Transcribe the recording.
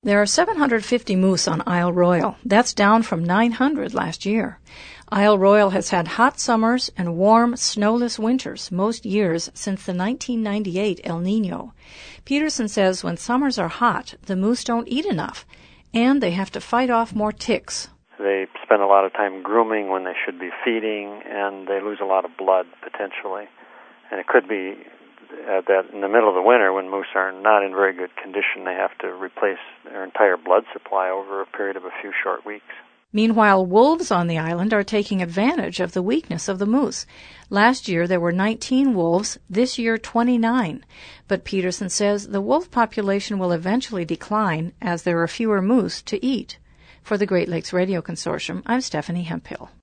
There are 750 moose on Isle Royale. That's down from 900 last year. Isle Royale has had hot summers and warm, snowless winters most years since the 1998 El Nino. Peterson says when summers are hot, the moose don't eat enough, and they have to fight off more ticks. They spend a lot of time grooming when they should be feeding, and they lose a lot of blood, potentially. And it could be that in the middle of the winter, when moose are not in very good condition, they have to replace their entire blood supply over a period of a few short weeks. Meanwhile, wolves on the island are taking advantage of the weakness of the moose. Last year there were 19 wolves, this year 29. But Peterson says the wolf population will eventually decline as there are fewer moose to eat. For the Great Lakes Radio Consortium, I'm Stephanie Hemphill.